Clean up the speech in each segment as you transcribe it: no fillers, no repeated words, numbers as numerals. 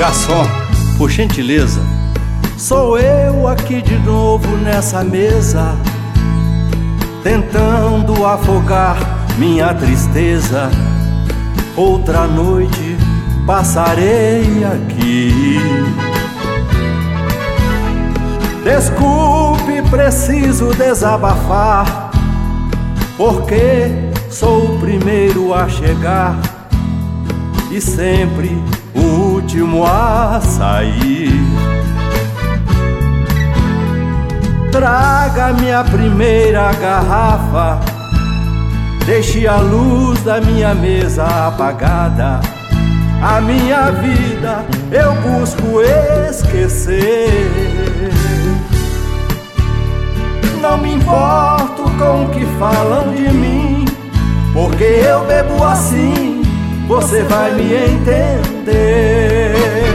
Garçom, por gentileza. Sou eu aqui de novo nessa mesa, tentando afogar minha tristeza. Outra noite passarei aqui. Desculpe, preciso desabafar, porque sou o primeiro a chegar e sempre o último a sair. Traga minha primeira garrafa, deixe a luz da minha mesa apagada. A minha vida eu busco esquecer. Não me importo com o que falam de mim, porque eu bebo assim, você vai me entender.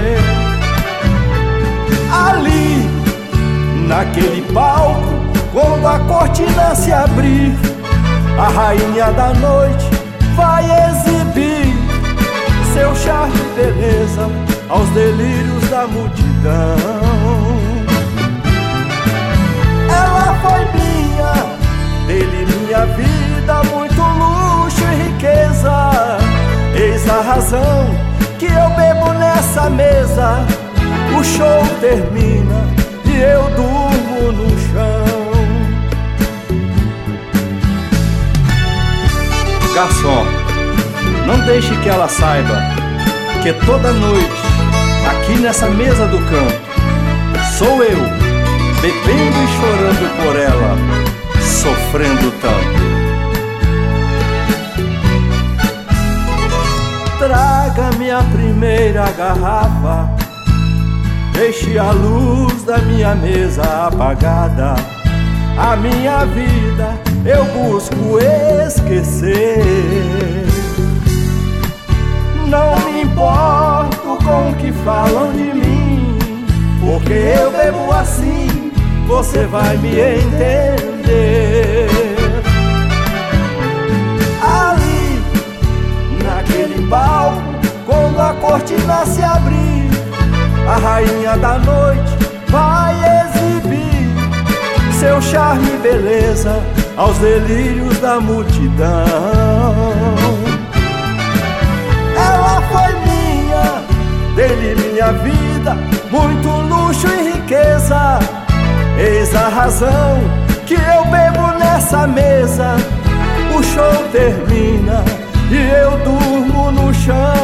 Ali, naquele palco, quando a cortina se abrir, a rainha da noite vai exibir seu charme e beleza aos delírios da multidão. Ela foi minha, dele minha vida, muito luxo e riqueza. Eis a razão que eu bebo nessa mesa. O show termina e eu durmo no chão. Garçom, não deixe que ela saiba que toda noite, aqui nessa mesa do canto, sou eu, bebendo e chorando por ela, sofrendo tanto. Traga minha primeira garrafa, deixe a luz da minha mesa apagada. A minha vida eu busco esquecer. Não me importo com o que falam de mim, porque eu bebo assim, você vai me entender. Ali, naquele palco, quando a cortina se abrir, a rainha da noite vai exibir seu charme e beleza aos delírios da multidão. Ela foi minha, dele minha vida, muito luxo e riqueza. Eis a razão que eu bebo nessa mesa. O show termina e eu durmo no chão.